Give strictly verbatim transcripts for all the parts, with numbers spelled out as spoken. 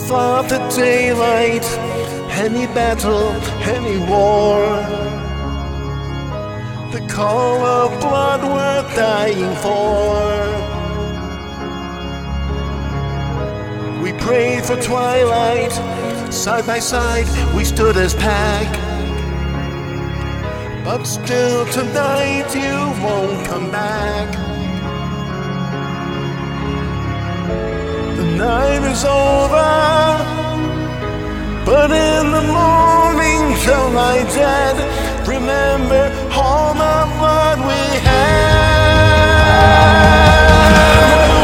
fought the daylight, any battle, any war. The call of blood we're dying for. We prayed for twilight, side by side we stood as pack. But still tonight you won't come back. The night is over, but in the morning till I dead, remember all the blood we had. We'll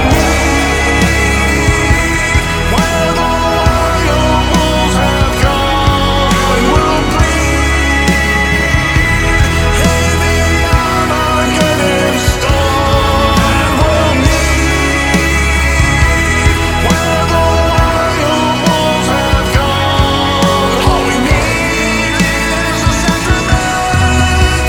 meet where the royal bulls have gone. We'll bleed heavy on Armageddon storm. We'll meet where the royal bulls have gone. All we need is a sacrament.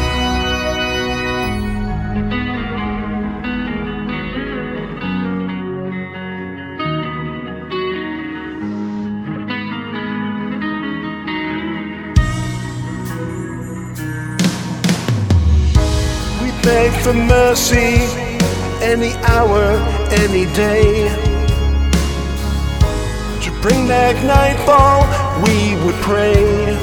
We beg for mercy any hour, any day. To bring back nightfall, we would pray.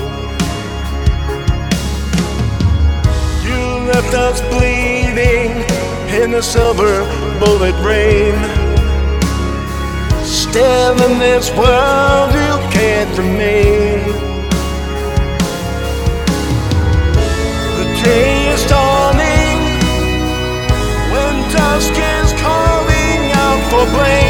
You left us bleeding in a silver bullet rain. Still in this world you can't remain. The day is dawning when dusk is calling out for blame.